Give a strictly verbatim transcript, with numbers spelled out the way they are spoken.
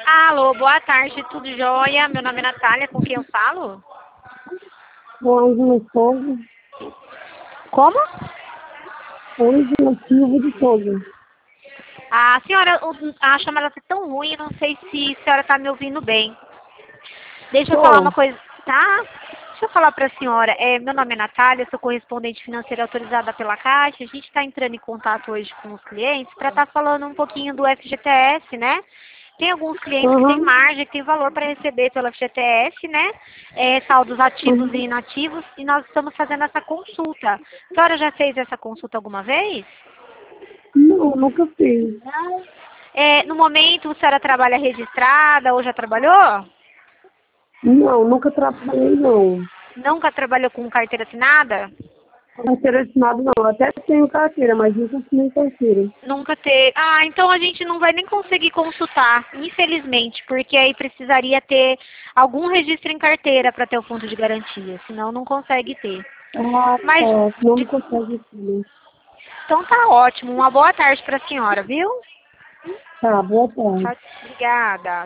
Alô, boa tarde, tudo jóia? Meu nome é Natália, com quem eu falo? Ângela Souza, Como? Ângela Silva de Souza. A senhora, o- a chamada está tão ruim, eu não sei se a senhora está me ouvindo bem. Deixa eu falar uma Tô. coisa, tá? Deixa eu falar para a senhora, é, meu nome é Natália, sou correspondente financeira autorizada pela Caixa. A gente está entrando em contato hoje com os clientes para estar falando um pouquinho do F G T S, né? Tem alguns clientes que têm Aham, margem, que têm valor para receber pelo F G T S, né? É, saldos ativos e aham. inativos, e nós estamos fazendo essa consulta. A senhora já fez essa consulta alguma vez? Não, nunca fiz. É, no momento, a senhora trabalha registrada ou já trabalhou? Não, nunca trabalhei, não. Nunca trabalhou com carteira assinada? Carteira assinada, não. Até tenho carteira, mas nunca assinei carteira. Nunca ter. Ah, então a gente não vai nem conseguir consultar, infelizmente, porque aí precisaria ter algum registro em carteira para ter o fundo de garantia, senão não consegue ter. Ah, Mas, tá. Senão não de- consegue assinar. então tá ótimo. Uma boa tarde para a senhora, viu? Tá, boa tarde. Tchau, obrigada.